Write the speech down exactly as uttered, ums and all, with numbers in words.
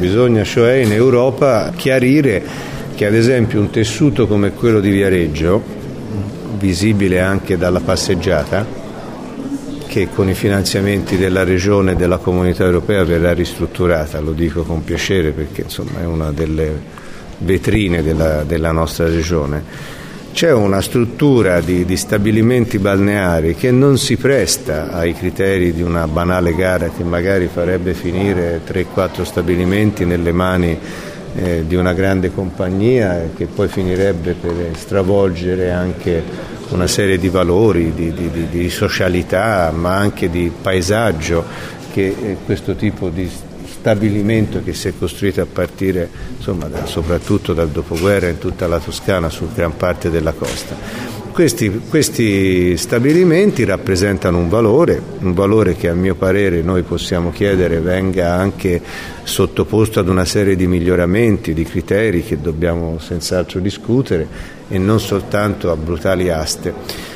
Bisogna cioè in Europa chiarire che ad esempio un tessuto come quello di Viareggio, visibile anche dalla passeggiata, che con i finanziamenti della Regione e della Comunità Europea verrà ristrutturata, lo dico con piacere perché insomma è una delle vetrine della, della nostra Regione. C'è una struttura di, di stabilimenti balneari che non si presta ai criteri di una banale gara che magari farebbe finire tre quattro stabilimenti nelle mani eh, di una grande compagnia che poi finirebbe per stravolgere anche una serie di valori, di, di, di, di socialità, ma anche di paesaggio che eh, questo tipo di stabilimento che si è costruito a partire insomma da, soprattutto dal dopoguerra in tutta la Toscana su gran parte della costa. Questi, questi stabilimenti rappresentano un valore, un valore che a mio parere noi possiamo chiedere venga anche sottoposto ad una serie di miglioramenti, di criteri che dobbiamo senz'altro discutere e non soltanto a brutali aste.